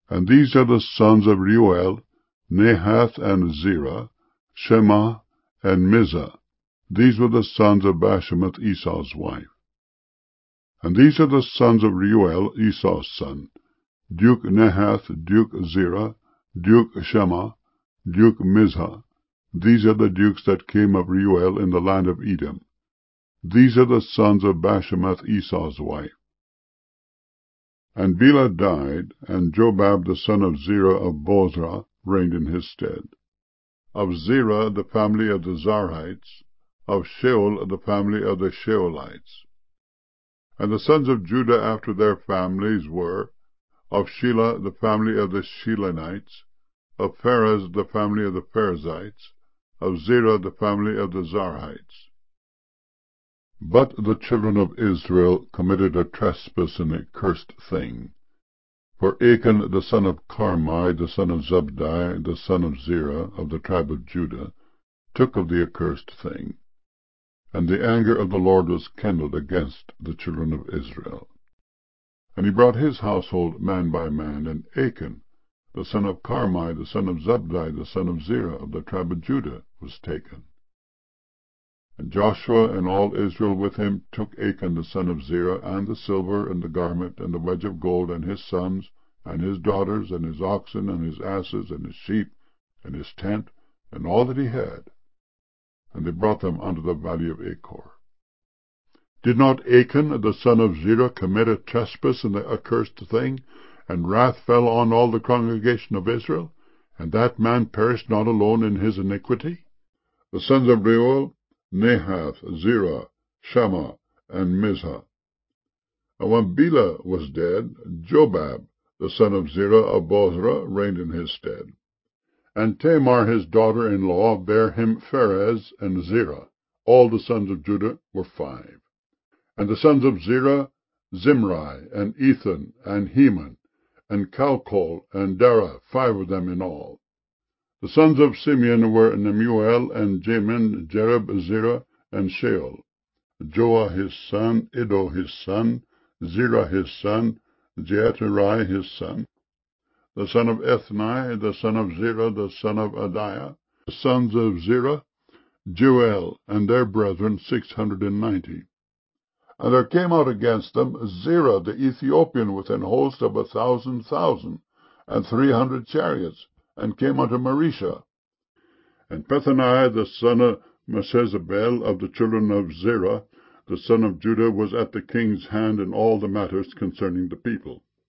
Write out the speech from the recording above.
And these are the sons of Reuel, Nahath and Zerah, Shema and Mizah. These were the sons of Bashemath, Esau's wife. And these are the sons of Reuel, Esau's son, Duke Nahath, Duke Zerah, Duke Shema, Duke Mizah. These are the dukes that came of Reuel in the land of Edom. These are the sons of Bashemath, Esau's wife. And Bela died, and Jobab the son of Zerah of Bozrah reigned in his stead. Of Zerah the family of the Zarhites, of Shaul the family of the Shaulites. And the sons of Judah after their families were, of Shelah the family of the Shelanites, of Pharez the family of the Perizzites, of Zerah the family of the Zarhites. But the children of Israel committed a trespass and a cursed thing. For Achan the son of Carmi, the son of Zabdi, the son of Zerah, of the tribe of Judah, took of the accursed thing. And the anger of the Lord was kindled against the children of Israel. And he brought his household man by man, and Achan, the son of Carmi, the son of Zabdi, the son of Zerah, of the tribe of Judah, was taken. And Joshua and all Israel with him took Achan the son of Zerah, and the silver, and the garment, and the wedge of gold, and his sons, and his daughters, and his oxen, and his asses, and his sheep, and his tent, and all that he had. And they brought them unto the valley of Achor. Did not Achan the son of Zerah commit a trespass and the accursed thing, and wrath fell on all the congregation of Israel, and that man perished not alone in his iniquity? The sons of Reuel, Nahath, Zerah, Shema, and Mizah. And when Bela was dead, Jobab, the son of Zerah of Bozrah, reigned in his stead. And Tamar his daughter-in-law bare him Pharez and Zerah. All the sons of Judah were 5. And the sons of Zerah, Zimri, and Ethan, and Heman, and Calcol, and Dara, 5 of them in all. The sons of Simeon were Nemuel, and Jamin, Jereb, Zerah, and Sheol. Joah his son, Iddo his son, Zerah his son, Jeaterai his son. The son of Ethni, the son of Zerah, the son of Adiah. The sons of Zerah, Jeuel, and their brethren 690. And there came out against them Zerah the Ethiopian with an host of 1,000,000, and 300 chariots, and came unto Marisha. And Pethaniah the son of Meshezabel of the children of Zerah, the son of Judah, was at the king's hand in all the matters concerning the people.